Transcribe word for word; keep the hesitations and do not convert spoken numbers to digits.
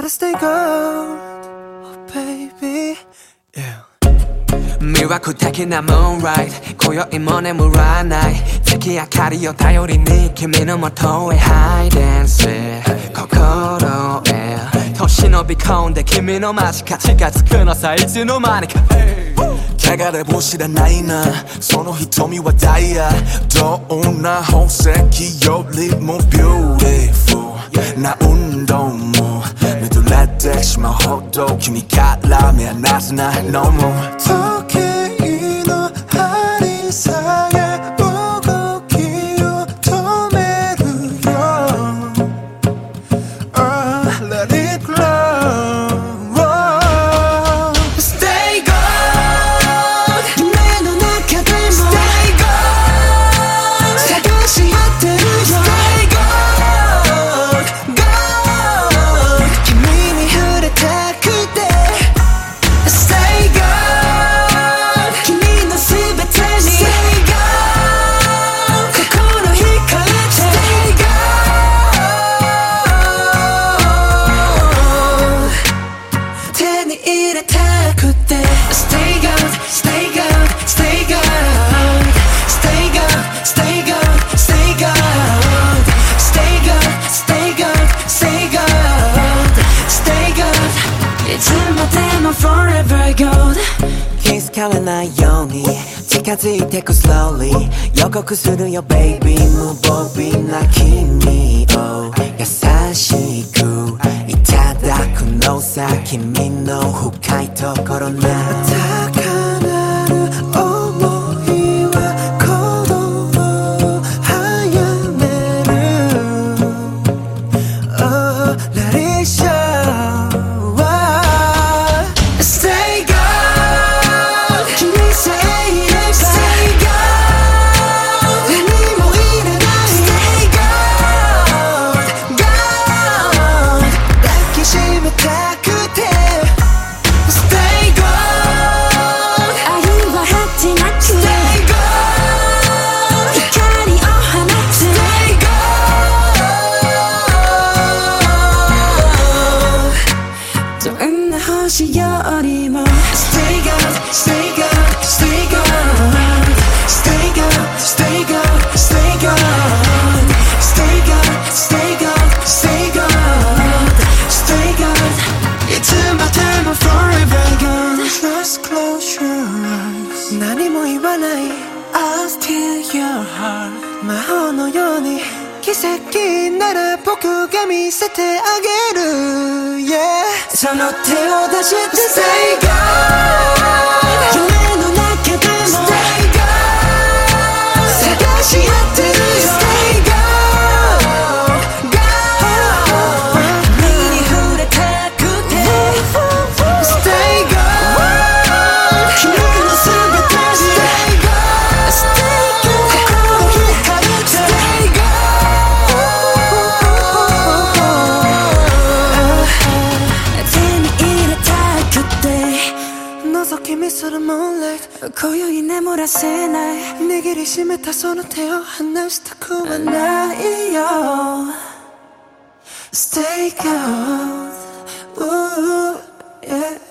gotta stay gold, oh baby, yeah. 魅惑的なムーンライト今宵も眠らない月明かりを頼りに君の元へハイデンス心へ年伸び込んで君の間近近づくのさいつの間にか汚れも知らないなその瞳はダイヤどんな宝石よりもビューティフルな運動も目とレッてしまうほど君から目離せないのも時計の針さえ動きを止めるよ oh, Let it glow Stay gold 夢の中でも Stay gold 探し当てるよ Stay gold Gold 君に触れたくて Stay gold 君のすべてに Stay gold 心惹かれて Stay gold 手に入れたくて Stay gold, stay gold, stay gold Stay gold, stay gold, stay gold Stay gold, stay gold, stay gold Stay gold いつまでも forever gold 気づかれないように近づいてく slowly 予告するよ baby 無防備な君を優しくいただくのさ君の深いところな高鳴る想いは鼓動を早める Oh, let it show Stay gold 君さえいれば Stay gold 何もいらない Stay gold Gold 抱きしめたくて Stay gold 愛は果てなく Stay gold 光を放つ Stay gold どんな星よりも Stay gold, stay gold, stay gold Stay gold, stay gold, stay gold Stay gold, stay gold, stay gold Stay gold いつまでも forever gold Just close your eyes 何も言わない I'll steal your heart 魔法のように奇跡なら僕が見せてあげる Yeah その手を出して Stay gold 夢の中でも Stay gold 探し当てるよ Stay gold Gold 君に触れたくて Stay gold 君のすべてに Stay gold Stay gold 心惹かれて Stay gold 手に入れたくて覗き見する moonlight 今宵眠らせない握りしめたその手を離したくはないよ Stay gold Ooh, yeah